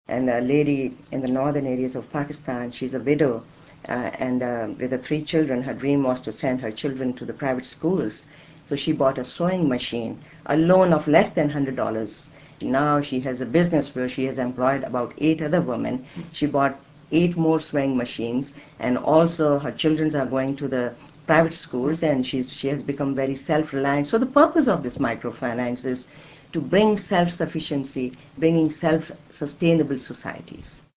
And a lady in the northern areas of Pakistan, she's a widow, and with the 3 children, her dream was to send her children to the private schools. So she bought a sewing machine, a loan of less than $100. Now she has a business where she has employed about 8 other women. She bought 8 more sewing machines, and also her children are going to the private schools, and she has become very self-reliant. So the purpose of this microfinance is to bring self-sufficiency, bringing self-sustainable societies.